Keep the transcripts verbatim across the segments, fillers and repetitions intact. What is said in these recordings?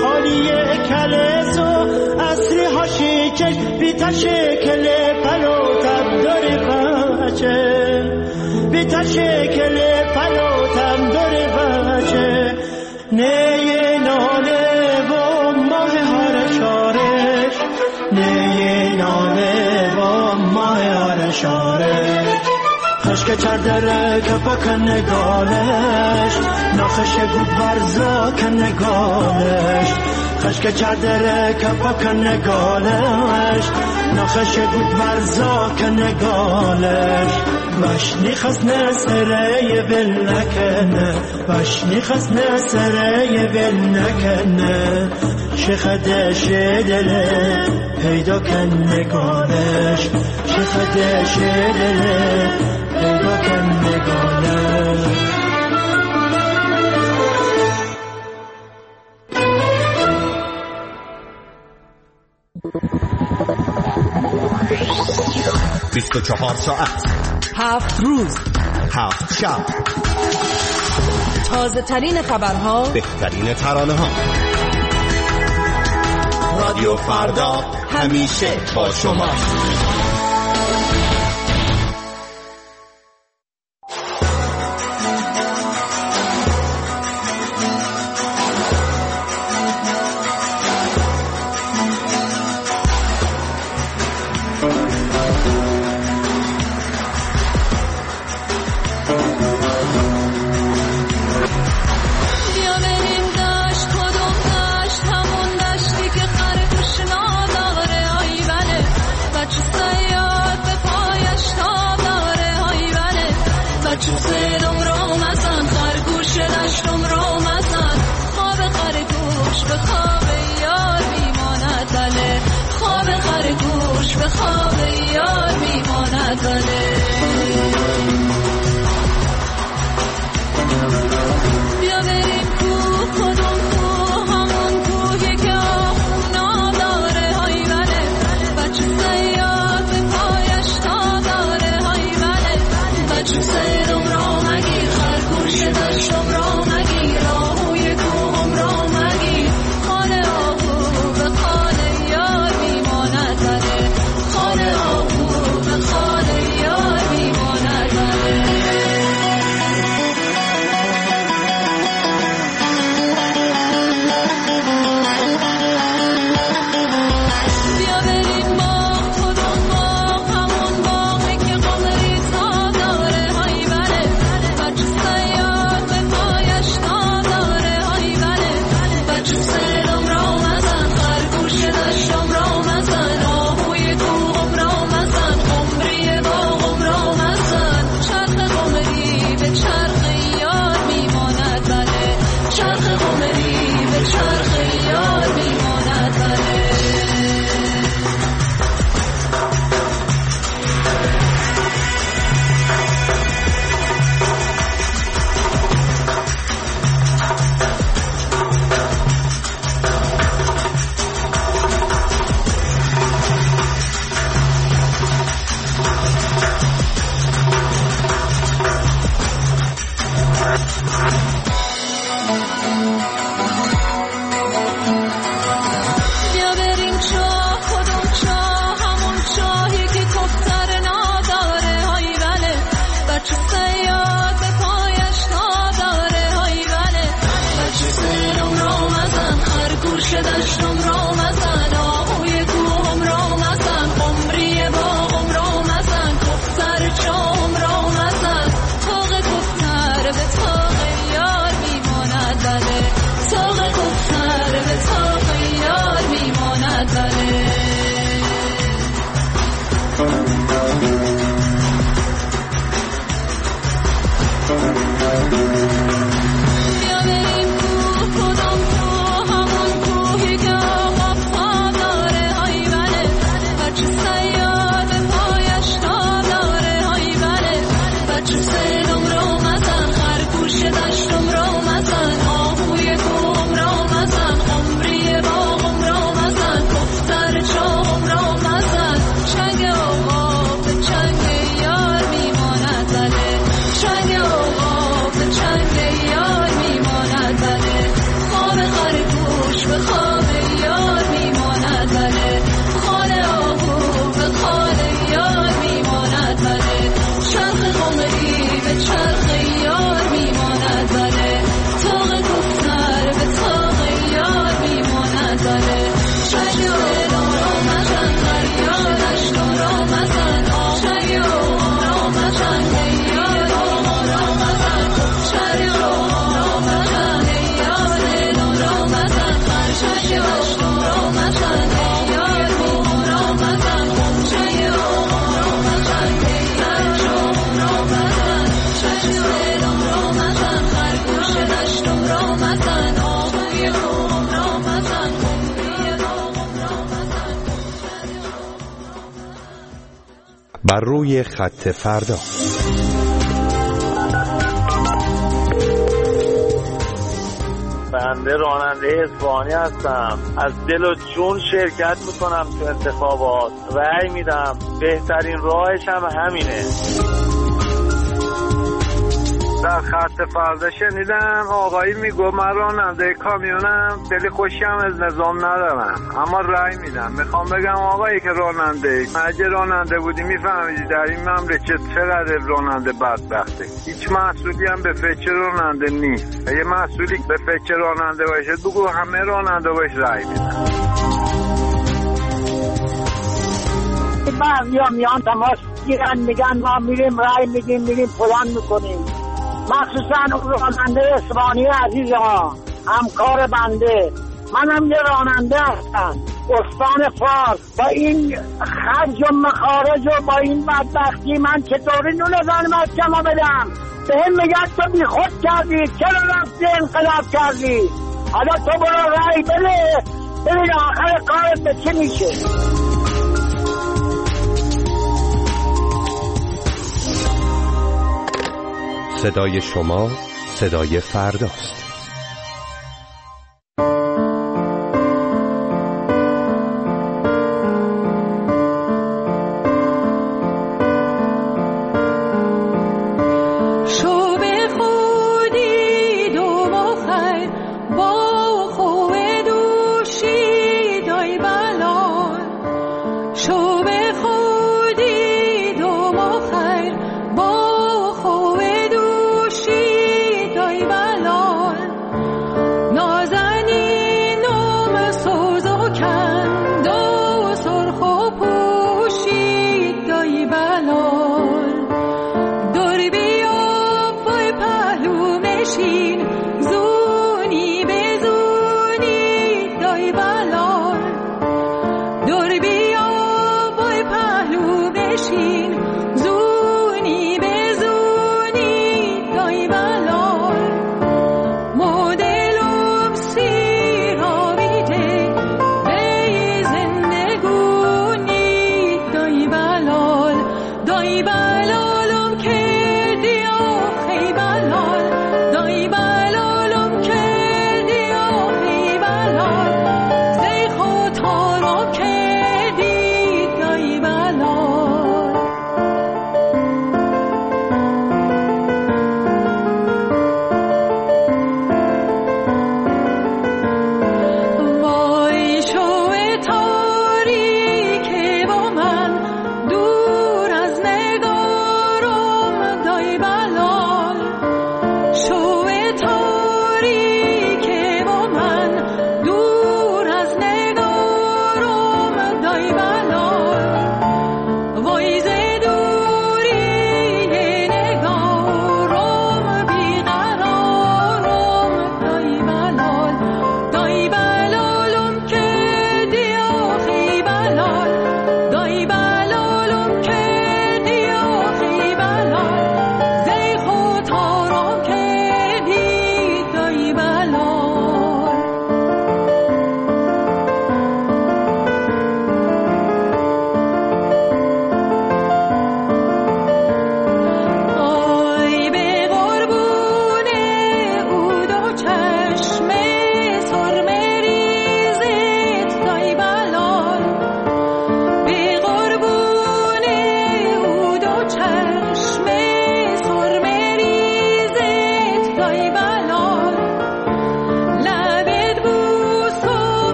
خالی کلسو اصری ها شیکش بی تشکل پلو تب داری بچه بی تشکل پلو تب داری بچه نه ناله و ماه هر شارش نه ناله و ماه هر شارش خشک چردره که پاک نگالش نخش گود برزا که نگالش خشک چردره که پاک نگالش نخش گود برزا که نگالش وشنی خس نسره بل نکنه وشنی خس نسره بل نکنه شخدش دله پیدا کن نگالش شخدش دله پیدا کن نگالش بیست و چهار ساعت هفت روز هفت شب تازه ترین خبرها بهترین ترانه ها رادیو فردا همیشه با شما. بیا بریم کوه کدام کوه همون کوهی که بر روی خط فردا. بنده راننده اصفهانی هستم. از دل و جون شرکت میکنم تو انتخابات، رأی میدم. بهترین راهش هم همینه. در خط فردا شنیدم آقایی میگو من راننده کامیونم، خیلی خوشم از نظام ندارم اما رأی میدم. میخوام بگم آقایی که راننده، اگه راننده بودی میفهمیدی در این مملکت چقدر راننده بدبخته. هیچ مسئولی هم به فکر راننده نیست. اگه مسئولی به فکر راننده باشه بگو همه راننده باش رأی میدم. بعضی ها میان تماس گیرن میگن ما میریم رأی میدیم میریم فلان میکنیم. مخصوصا اون راننده اصفهانی عزیز ها، همکار بنده، منم یه راننده هستم استان فارس. با این خرج و مخارج و با این بدبختی من چطوری نون زن بدم؟ به هم میگن تو بی خود کردی، چرا رفتی انقلاب کردی؟ حالا تو برو رأی بده ببین آخر کارت به چی میشه. صدای شما صدای فرداست.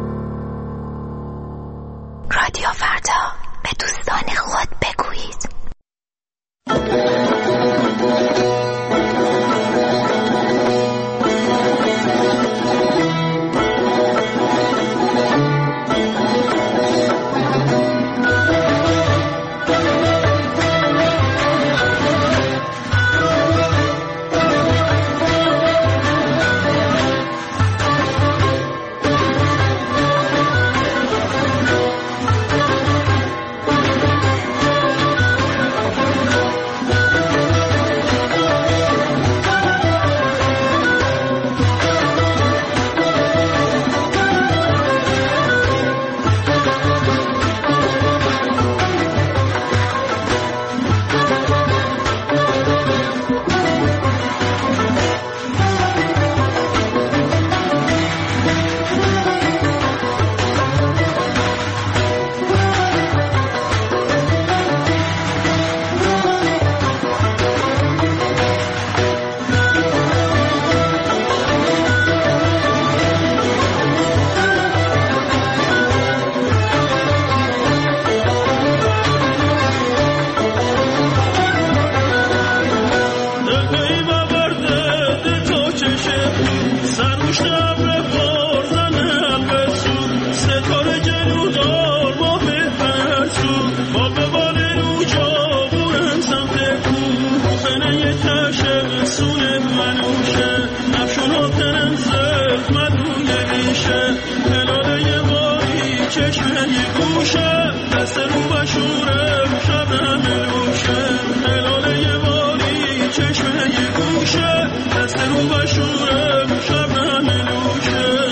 رادیو فردا به دوستان خود بگویید چشمه گوشه دست رو بشوره شبنم لوشه هلاله واری چشمه گوشه دست رو بشوره شبنم لوشه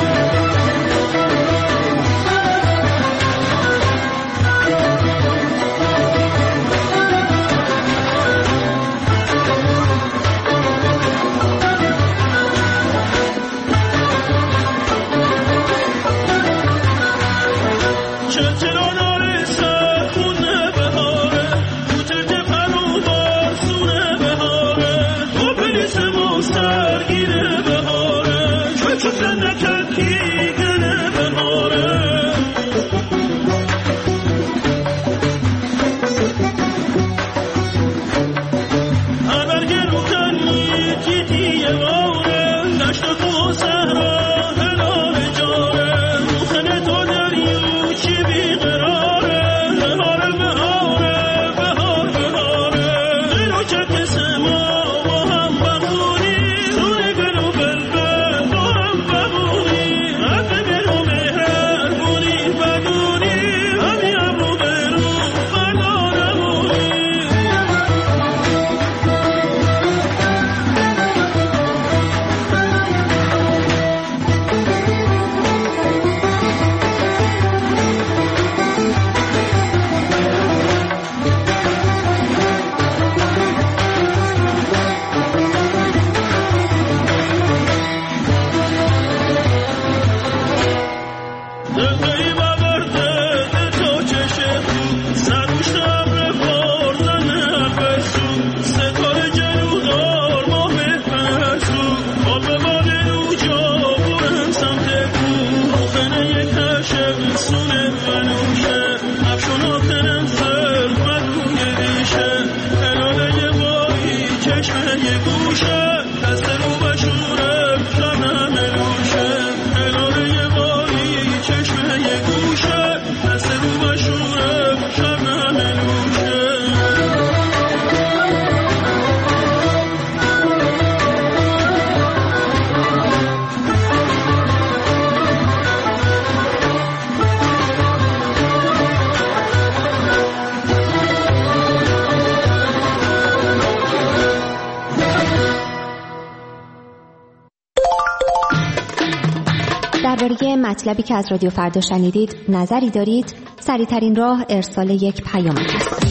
درباره مطلبی که از رادیو فردا شنیدید نظری دارید؟ سریع‌ترین راه ارسال یک پیام است.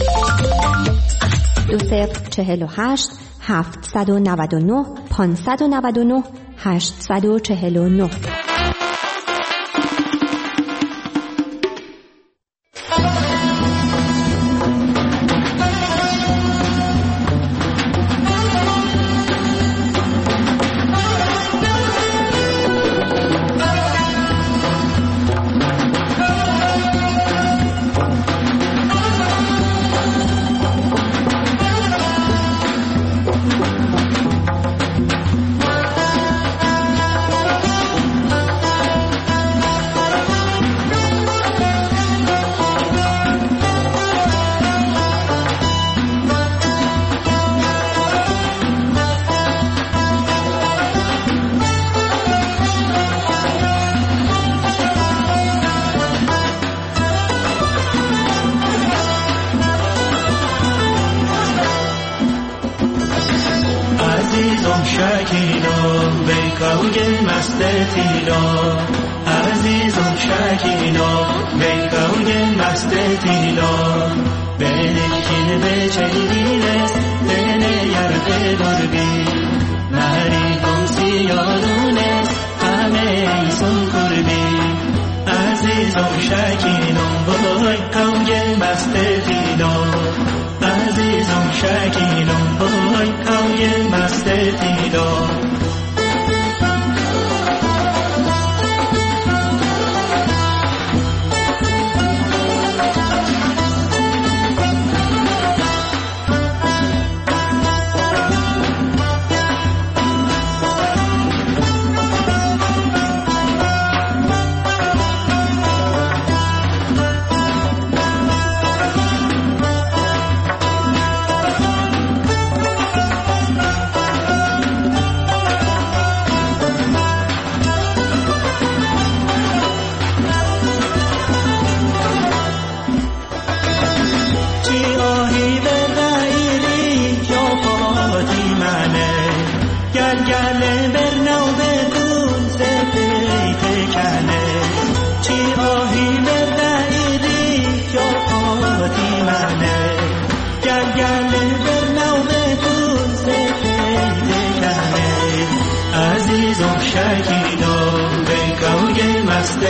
دو صفر چهل و هشت هفتصد و نود و نه پانصد و نود و نه هشتصد و چهل و نه.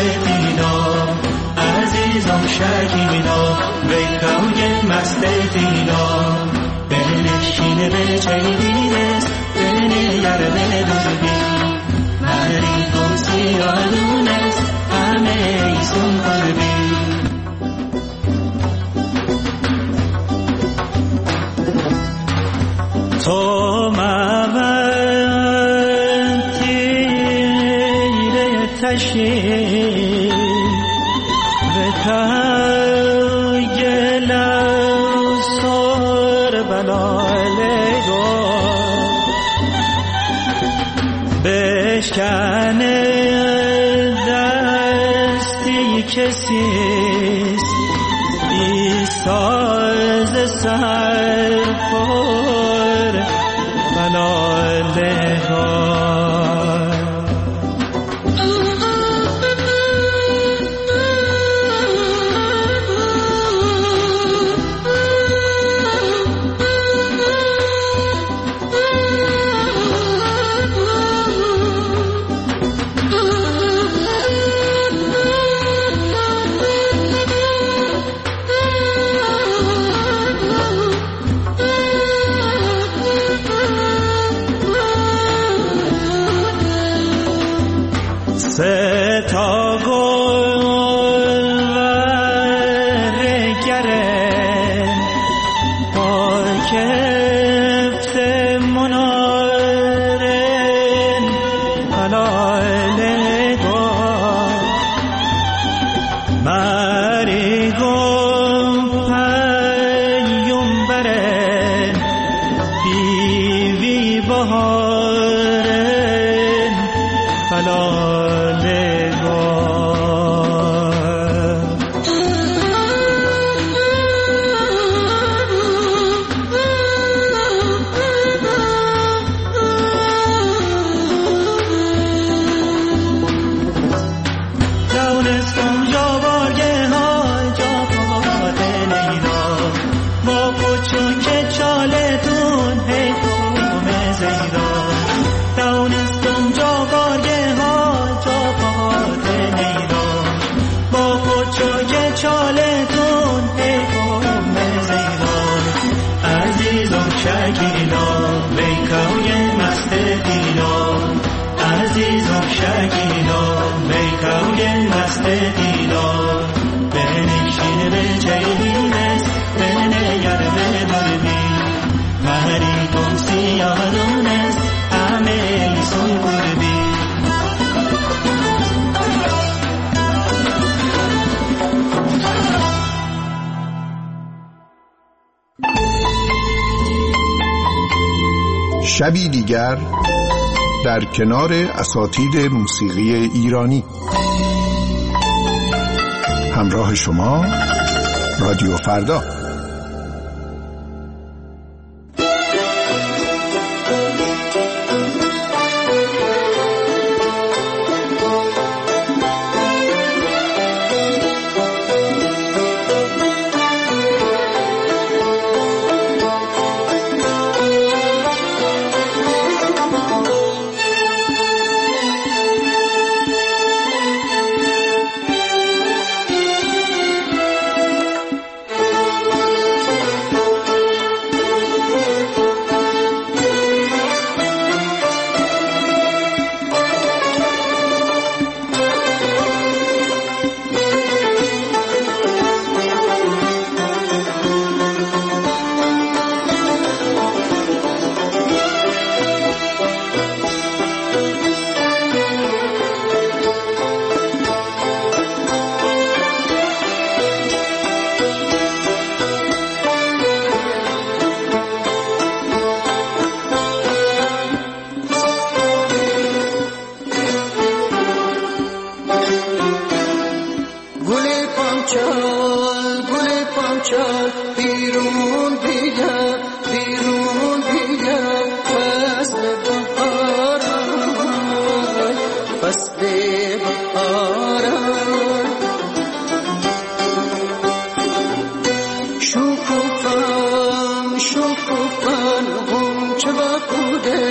دینا عزیزم شکینا ویکاوی مست دینا بنشینه به چیدیرس بنه یاره بدوبی مری دوستی آلونس همه ایسون قلبی تو ممن تیره تشی به تایلم سر بلالگو بشکنه دستی کسیست ای ساز سرپر بلالگار تا گل ورگره با کفت منارن حلالگاه مری گم پیوم برن بیوی بهارن حلالگاه شکینا ویکاوی مست دینا عزیزم شکینا ویکاوی مست دینا بنشین به جیلینس بنه یاره بدربی مهری کم سیارونس همه ایسون قربی شبی دیگر در کنار اساتید موسیقی ایرانی. همراه شما رادیو فردا.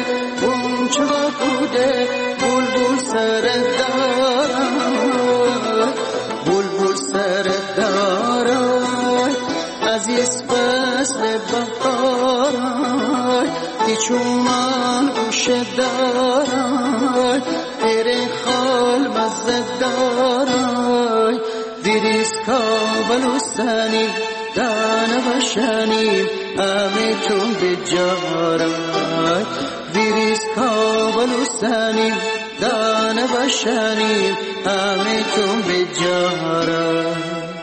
بوده بلبل سر دارم عزیز فصل بهارای دیچومان گوشه دارای تیره خال مزه دارای دیریز کابل و سنی دانه بشنیم امیتون بجارای دیریز کابل و سنیم دانه بشنیم امیتون بجارای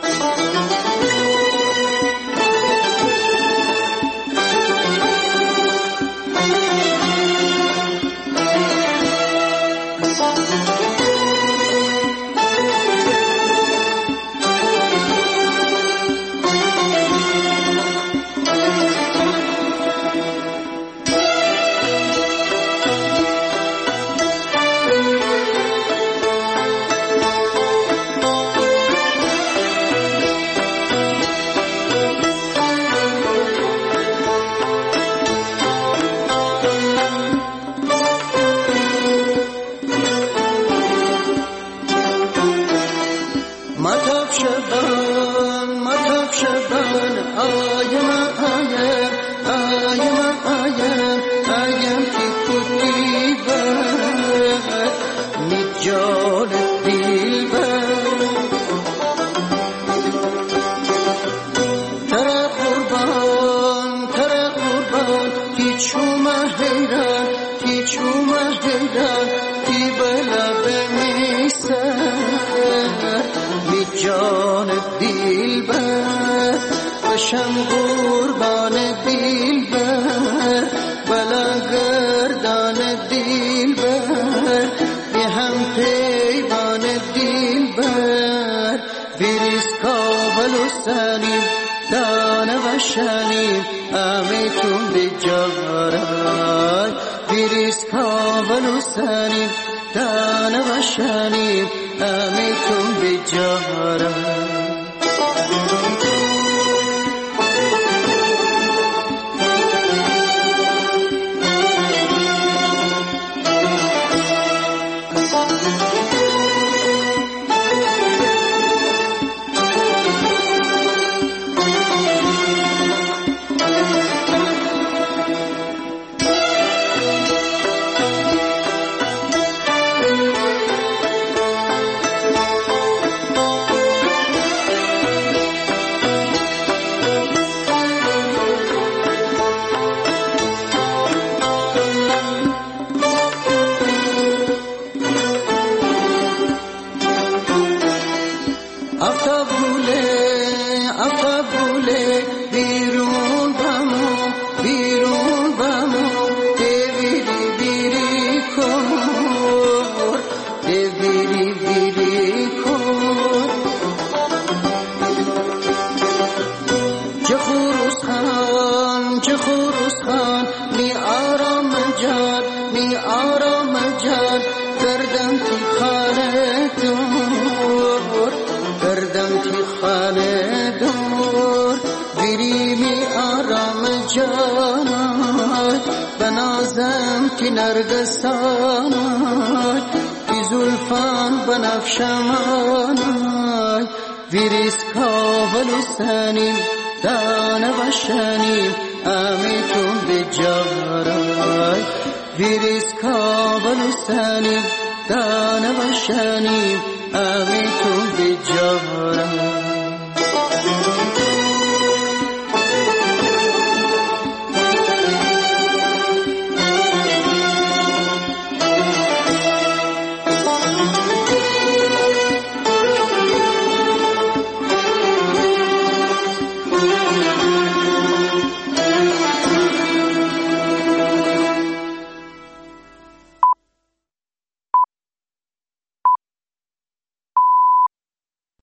نرگسانای بی زلفان بنفشمانای ویریز کابل و سنیم دانه بشنیم امیتون بجارای ویریز کابل و سنیم دانه بشنیم امیتون